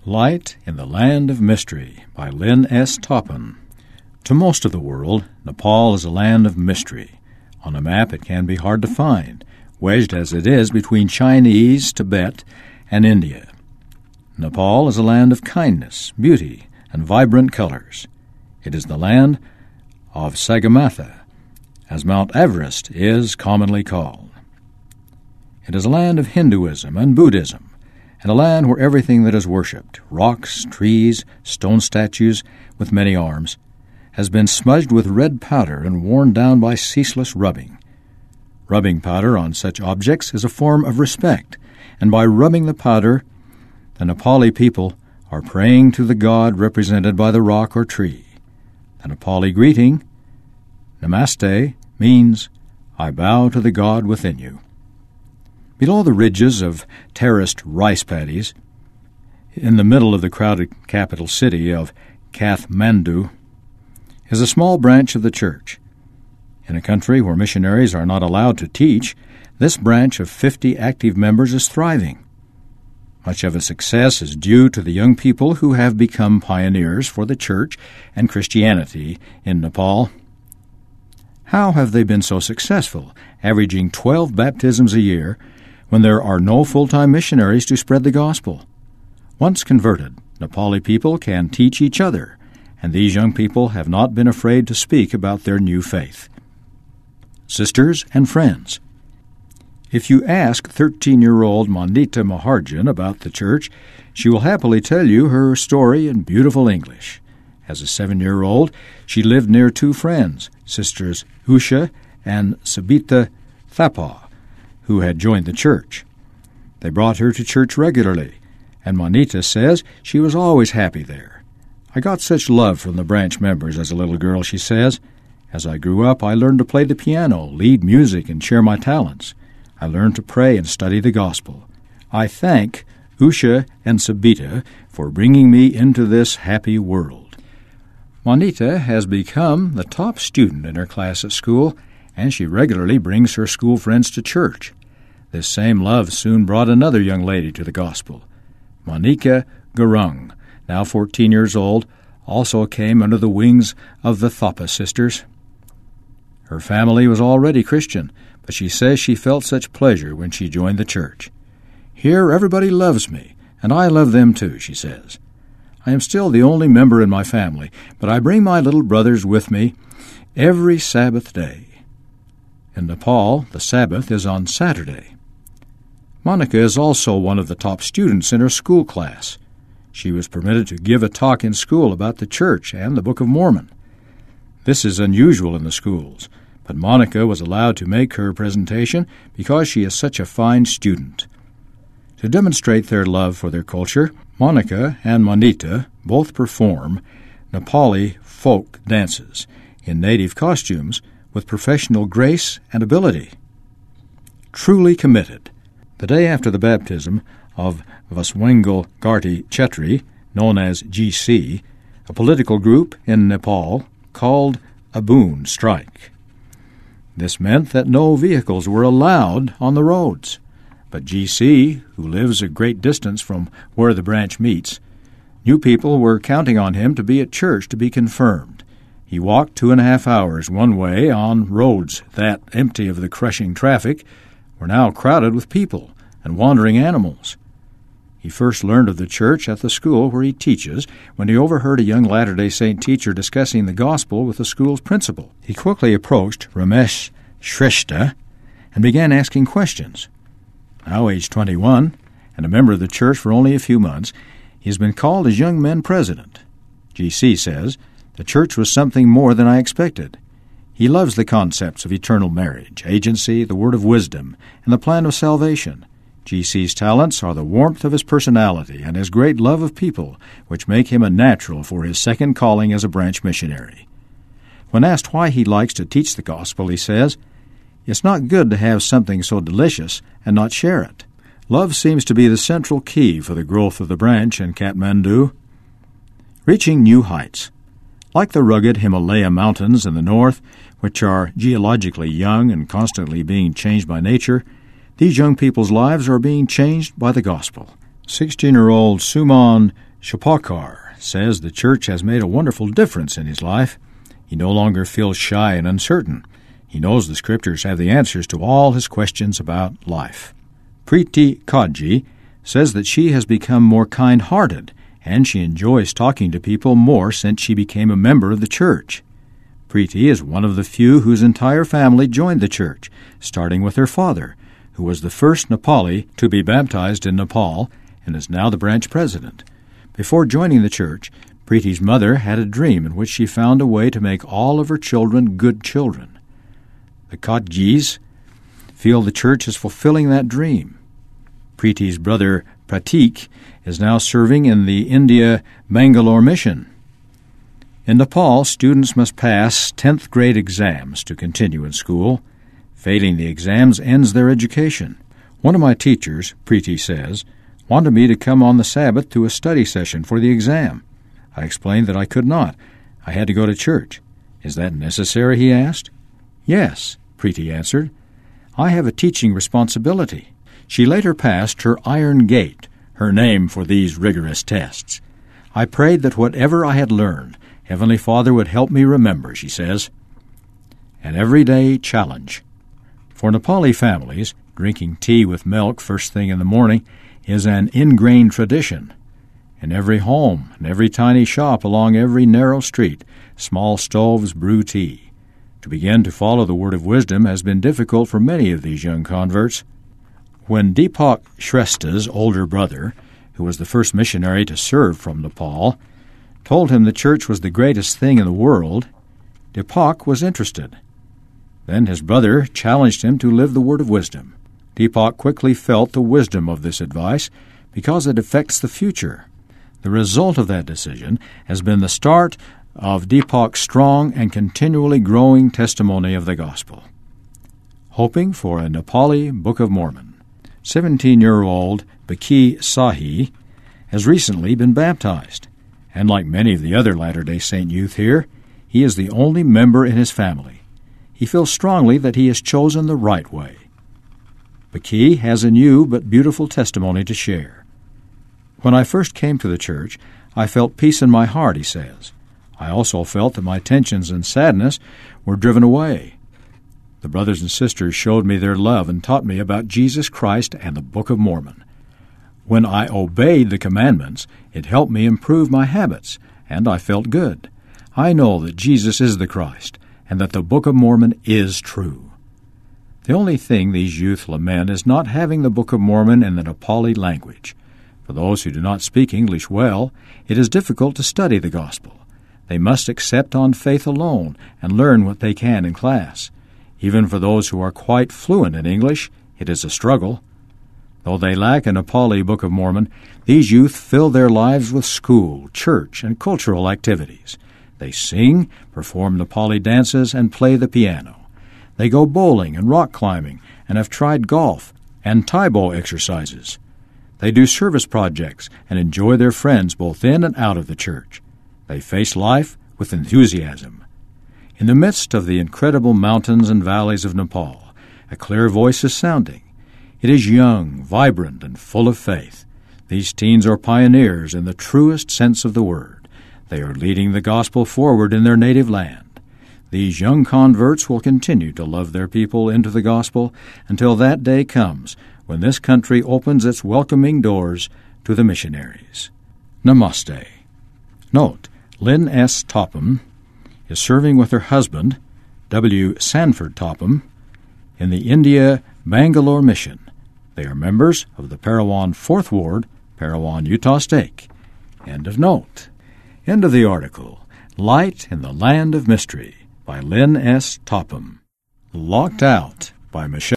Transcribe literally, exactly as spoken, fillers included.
Light in the Land of Mystery by Lynn S. Toppin. To most of the world, Nepal is a land of mystery. On a map it can be hard to find, wedged as it is between Chinese, Tibet, and India. Nepal is a land of kindness, beauty, and vibrant colors. It is the land of Sagarmatha, as Mount Everest is commonly called. It is a land of Hinduism and Buddhism, and a land where everything that is worshipped, rocks, trees, stone statues with many arms, has been smudged with red powder and worn down by ceaseless rubbing. Rubbing powder on such objects is a form of respect, and by rubbing the powder, the Nepali people are praying to the god represented by the rock or tree. The Nepali greeting, Namaste, means, I bow to the God within you. Below the ridges of terraced rice paddies, in the middle of the crowded capital city of Kathmandu, is a small branch of the church. In a country where missionaries are not allowed to teach, this branch of fifty active members is thriving. Much of its success is due to the young people who have become pioneers for the church and Christianity in Nepal. How have they been so successful, averaging twelve baptisms a year, when there are no full-time missionaries to spread the gospel? Once converted, Nepali people can teach each other, and these young people have not been afraid to speak about their new faith. Sisters and friends, if you ask thirteen-year-old Mandita Maharjan about the church, she will happily tell you her story in beautiful English. As a seven-year-old, she lived near two friends, Sisters Usha and Sabita Thapa, who had joined the church. They brought her to church regularly, and Manita says she was always happy there. I got such love from the branch members as a little girl, she says. As I grew up, I learned to play the piano, lead music, and share my talents. I learned to pray and study the gospel. I thank Usha and Sabita for bringing me into this happy world. Manita has become the top student in her class at school, and she regularly brings her school friends to church. This same love soon brought another young lady to the gospel. Monica Gurung, now fourteen years old, also came under the wings of the Thapa sisters. Her family was already Christian, but she says she felt such pleasure when she joined the church. Here everybody loves me, and I love them too, she says. I am still the only member in my family, but I bring my little brothers with me every Sabbath day. In Nepal, the Sabbath is on Saturday. Monica is also one of the top students in her school class. She was permitted to give a talk in school about the church and the Book of Mormon. This is unusual in the schools, but Monica was allowed to make her presentation because she is such a fine student. To demonstrate their love for their culture, Monica and Manita both perform Nepali folk dances in native costumes with professional grace and ability. Truly committed. The day after the baptism of Vaswangal Garti Chetri, known as G C, a political group in Nepal called a boon strike. This meant that no vehicles were allowed on the roads. But G C, who lives a great distance from where the branch meets, knew people were counting on him to be at church to be confirmed. He walked two and a half hours one way on roads that, empty of the crushing traffic, were now crowded with people and wandering animals. He first learned of the church at the school where he teaches when he overheard a young Latter-day Saint teacher discussing the gospel with the school's principal. He quickly approached Ramesh Shrestha and began asking questions. Now aged twenty-one, and a member of the church for only a few months, he has been called as young men president. G C says, the church was something more than I expected. He loves the concepts of eternal marriage, agency, the word of wisdom, and the plan of salvation. G C's talents are the warmth of his personality and his great love of people, which make him a natural for his second calling as a branch missionary. When asked why he likes to teach the gospel, he says, it's not good to have something so delicious and not share it. Love seems to be the central key for the growth of the branch in Kathmandu. Reaching new heights. Like the rugged Himalaya mountains in the north, which are geologically young and constantly being changed by nature, these young people's lives are being changed by the gospel. Sixteen-year-old Suman Shapokar says the church has made a wonderful difference in his life. He no longer feels shy and uncertain. He knows the Scriptures have the answers to all his questions about life. Preeti Kadji says that she has become more kind-hearted, and she enjoys talking to people more since she became a member of the church. Preeti is one of the few whose entire family joined the church, starting with her father, who was the first Nepali to be baptized in Nepal and is now the branch president. Before joining the church, Preeti's mother had a dream in which she found a way to make all of her children good children. The Kadjis feel the church is fulfilling that dream. Preeti's brother Pratik is now serving in the India Bangalore mission. In Nepal, students must pass tenth grade exams to continue in school. Failing the exams ends their education. One of my teachers, Preeti says, wanted me to come on the Sabbath to a study session for the exam. I explained that I could not. I had to go to church. Is that necessary, he asked. Yes, Preeti answered. I have a teaching responsibility. She later passed her Iron Gate, her name for these rigorous tests. I prayed that whatever I had learned, Heavenly Father would help me remember, she says. An everyday challenge. For Nepali families, drinking tea with milk first thing in the morning is an ingrained tradition. In every home and every tiny shop along every narrow street, small stoves brew tea. To begin to follow the word of wisdom has been difficult for many of these young converts. When Deepak Shrestha's older brother, who was the first missionary to serve from Nepal, told him the church was the greatest thing in the world, Deepak was interested. Then his brother challenged him to live the word of wisdom. Deepak quickly felt the wisdom of this advice because it affects the future. The result of that decision has been the start of Deepak's strong and continually growing testimony of the gospel. Hoping for a Nepali Book of Mormon. Seventeen-year-old Baki Sahi has recently been baptized, and like many of the other Latter-day Saint youth here, he is the only member in his family. He feels strongly that he has chosen the right way. Baki has a new but beautiful testimony to share. When I first came to the church, I felt peace in my heart, he says. I also felt that my tensions and sadness were driven away. The brothers and sisters showed me their love and taught me about Jesus Christ and the Book of Mormon. When I obeyed the commandments, it helped me improve my habits, and I felt good. I know that Jesus is the Christ, and that the Book of Mormon is true. The only thing these youth lament is not having the Book of Mormon in the Nepali language. For those who do not speak English well, it is difficult to study the gospel. They must accept on faith alone and learn what they can in class. Even for those who are quite fluent in English, it is a struggle. Though they lack a Nepali Book of Mormon, these youth fill their lives with school, church, and cultural activities. They sing, perform Nepali dances, and play the piano. They go bowling and rock climbing, and have tried golf and Taibo exercises. They do service projects and enjoy their friends both in and out of the church. They face life with enthusiasm. In the midst of the incredible mountains and valleys of Nepal, a clear voice is sounding. It is young, vibrant, and full of faith. These teens are pioneers in the truest sense of the word. They are leading the gospel forward in their native land. These young converts will continue to love their people into the gospel until that day comes when this country opens its welcoming doors to the missionaries. Namaste. Note, Lynn S. Topham is serving with her husband, W. Sanford Topham, in the India Bangalore mission. They are members of the Parowan Fourth Ward, Parowan, Utah State. End of note. End of the article. Light in the Land of Mystery by Lynn S. Topham. Locked Out by Michelle